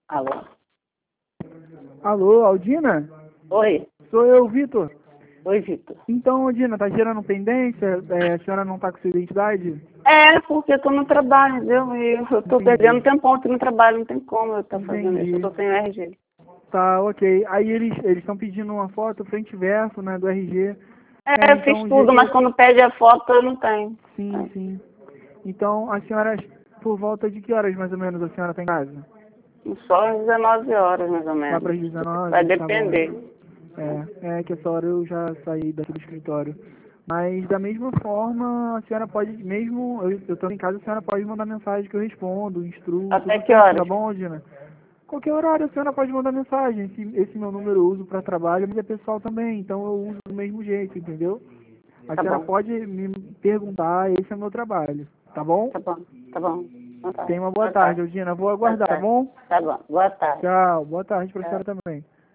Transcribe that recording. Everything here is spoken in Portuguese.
Alô? Alô, Aldina? Oi. Sou eu, Vitor. Oi, Vitor. Então, Aldina, tá gerando pendência? A senhora não tá com sua identidade? É, porque eu tô no trabalho, viu? E eu tô Entendi. perdendo tempão aqui no trabalho, não tem como eu estar fazendo Entendi. isso. Eu tô sem o RG. Tá, ok. Aí eles estão pedindo uma foto frente e verso, né, do RG. É, eu fiz tudo, mas quando pede a foto eu não tenho. Sim, sim. Então, a senhora, por volta de que horas mais ou menos a senhora tá em casa? Só às 19 horas, mais ou Lá menos. para as 19? Vai Tá depender. bom. É que essa hora eu já saí daqui do escritório. Mas da mesma forma, a senhora pode, mesmo eu tô em casa, a senhora pode mandar mensagem que eu respondo, instruo, Até tudo que certo, tá horas? bom, Dina? Qualquer horário a senhora pode mandar mensagem. Esse meu número eu uso para trabalho, mas é pessoal também, então eu uso do mesmo jeito, entendeu? A Tá senhora bom, pode me perguntar, esse é o meu trabalho, tá bom? tá bom, tá bom. Boa tarde. Tenha uma boa tarde, Aldina. Vou Boa aguardar, tá tarde. bom? Tá bom, boa tarde. Tchau. Boa tarde pra Tchau. senhora também.